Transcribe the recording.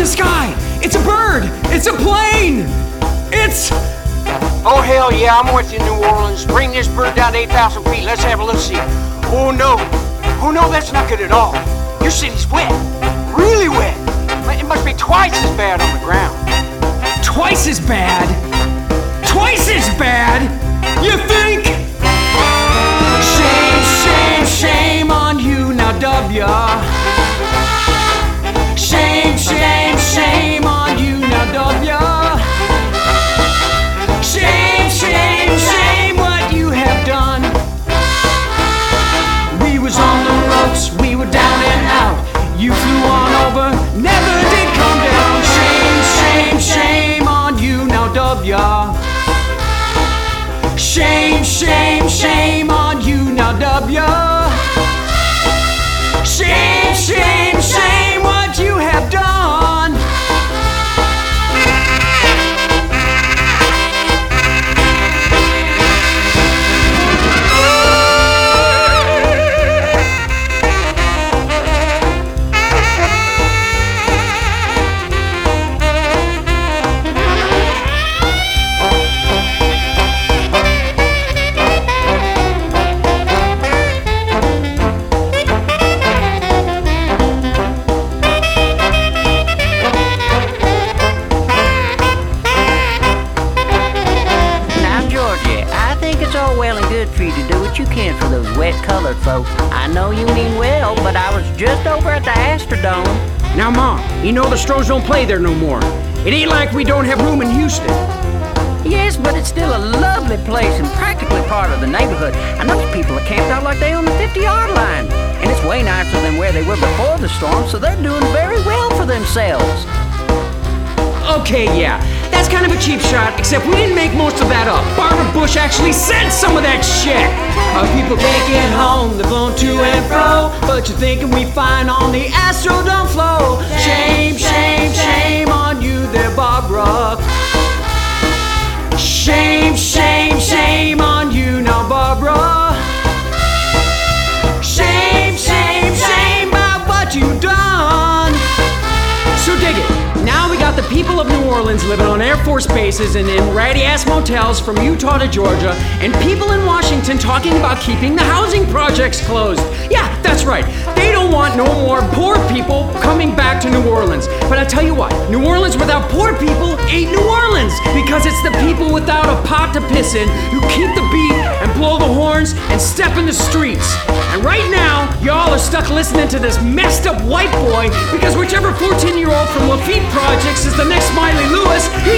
sky! It's a bird! It's a plane! It's... Oh, hell yeah, I'm with you, New Orleans. Bring this bird down to 8,000 feet. Let's have a little see. Oh, no. Oh, no, that's not good at all. Your city's wet. Really wet. It must be twice as bad on the ground. Twice as bad? Twice as bad? You think? Shame, shame, shame on you, now W. Shame, shame, shame on you, now W. Shame, shame, shame what you have done. We was on the ropes, we were down and out. You flew on over, never did come down. Shame, shame, shame on you, now W. Shame, shame, shame on you, now W. Shame, shame, shame what you have done. You can for those wet-colored folks. I know you mean well, but I was just over at the Astrodome. Now, Ma, you know the Stros don't play there no more. It ain't like we don't have room in Houston. Yes, but it's still a lovely place and practically part of the neighborhood. And those people are camped out like they own the 50-yard line. And it's way nicer than where they were before the storm, so they're doing very well for themselves. Okay, yeah, that's kind of a cheap shot, except we didn't make most of that up. Barbara Bush actually said some of that shit. Our people can't get home, they're blown to and fro, but you're thinking we fine on the Astrodome flow. Shame, shame, shame on you there, Barbara. Shame, shame, shame on you now, Barbara. Shame, shame, shame about what you've done. So dig it. Now we got the people of New Orleans living on Air Force bases and in ratty-ass motels from Utah to Georgia, and people in Washington talking about keeping the housing projects closed. Yeah, that's right. They don't want no more poor people coming back to New Orleans. But I tell you what, New Orleans without poor people ain't New Orleans, because it's the people without a pot to piss in who keep the beat and blow the horns and step in the streets. And right now, y'all are stuck listening to this messed up white boy because whichever 14-year-old from Lafitte Projects is the next Smiley Lewis, he